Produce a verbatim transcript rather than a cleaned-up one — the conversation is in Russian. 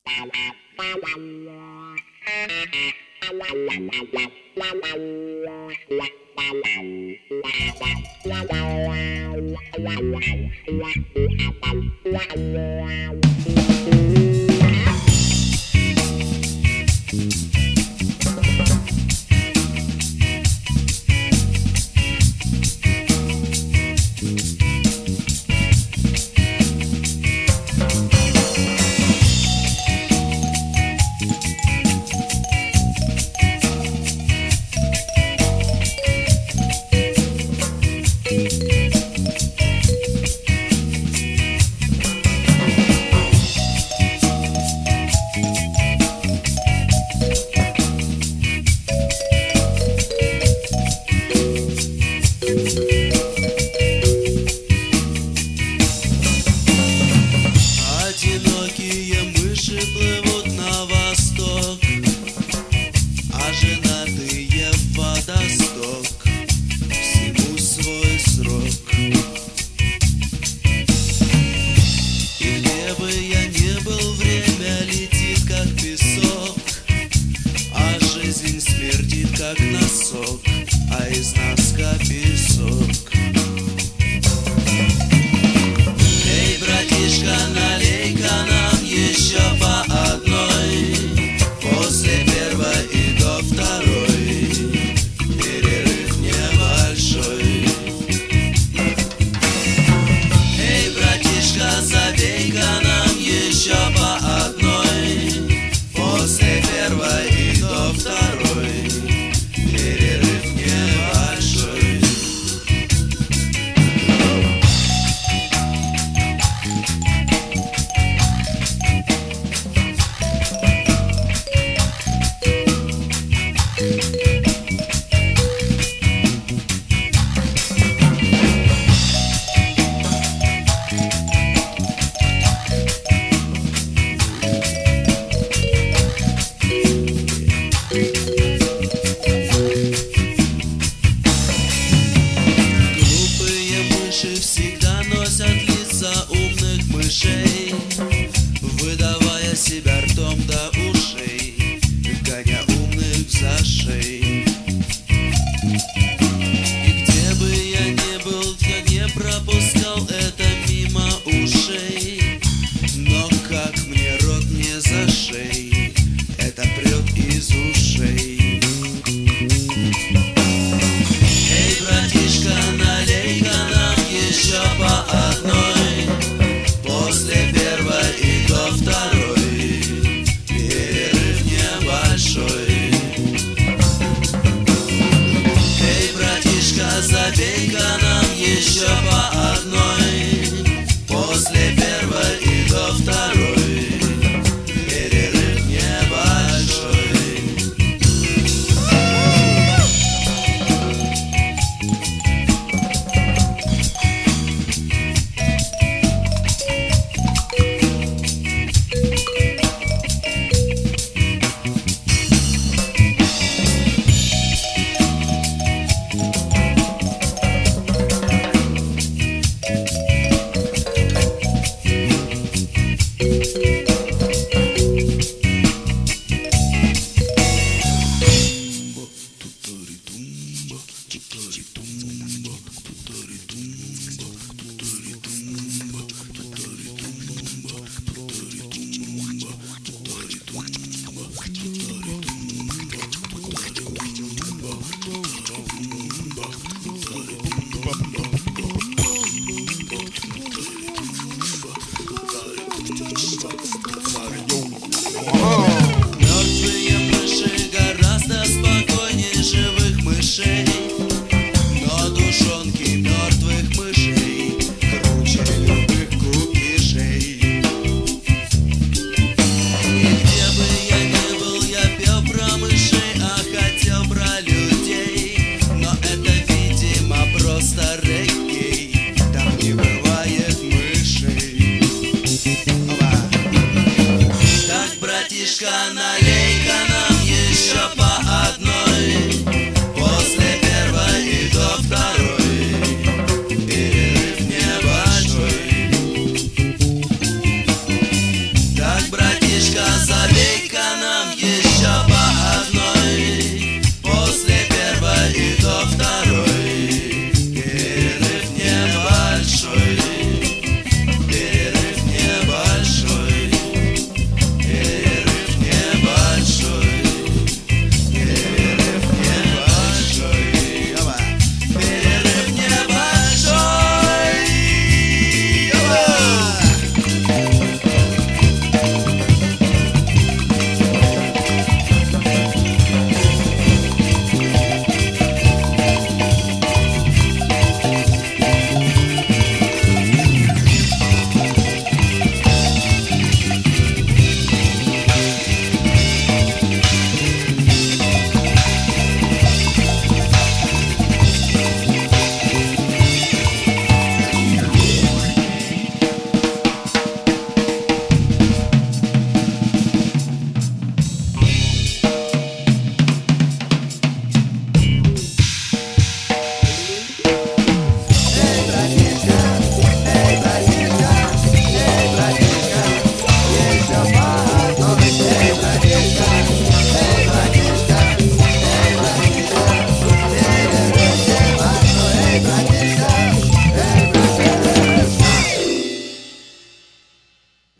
Одинокие мыши плывут на восток, а женатые в водосток. Всему свой срок. И где бы я ни был, время летит, как песок, а жизнь смердит, как носок, а из носка песок. Эй, братишка, налей-ка нам еще по одной, после первой и до второй, перерыв небольшой. Эй, братишка, забей-ка нам еще по одной, после первой и до второй, перерыв небольшой. Всегда носят лица умных мышей, выдавая себя ртом до